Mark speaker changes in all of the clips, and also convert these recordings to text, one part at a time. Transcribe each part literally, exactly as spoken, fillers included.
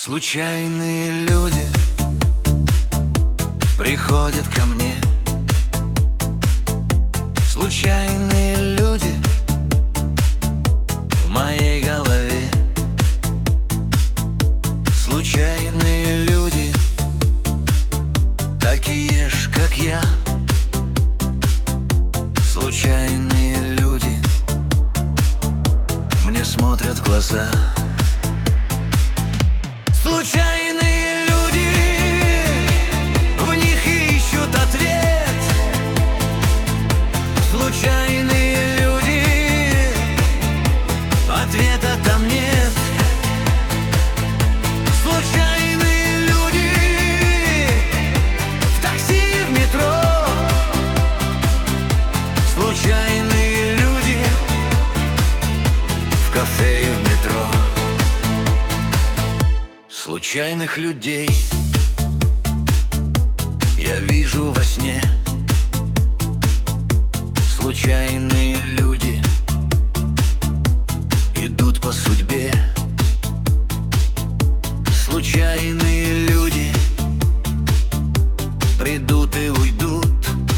Speaker 1: Случайные люди приходят ко мне. Случайные люди в моей голове. Случайные люди, такие ж, как я. Случайные люди мне смотрят в глаза. Случайные люди, в них ищут ответ. Случайные люди, ответа там нет. Случайные люди, в такси, в метро. Случайные люди, в кафе и в метро. Случайных людей я вижу во сне. Случайные люди идут по судьбе. Случайные люди придут и уйдут.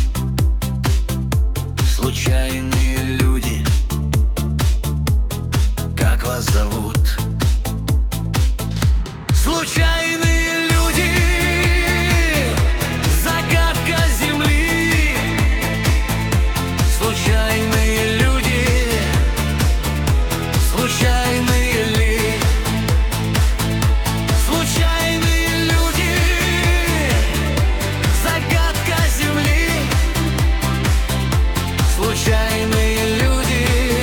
Speaker 1: Случайные люди, как вас зовут? Случайные люди, загадка земли. Случайные люди, случайные ли? Случайные люди, загадка земли. Случайные люди,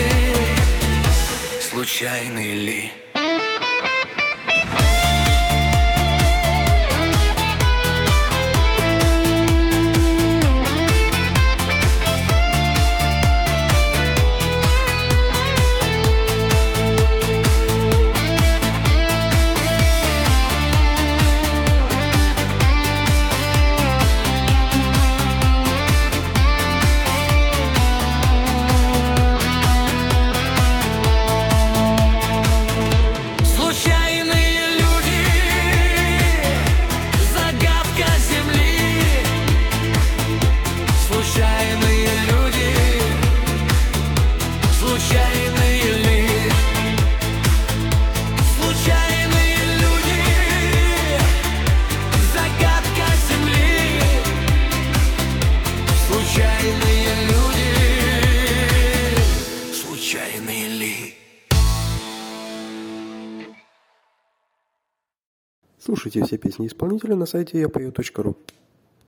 Speaker 1: случайные ли?
Speaker 2: Слушайте все песни исполнителя на сайте я пою точка ру.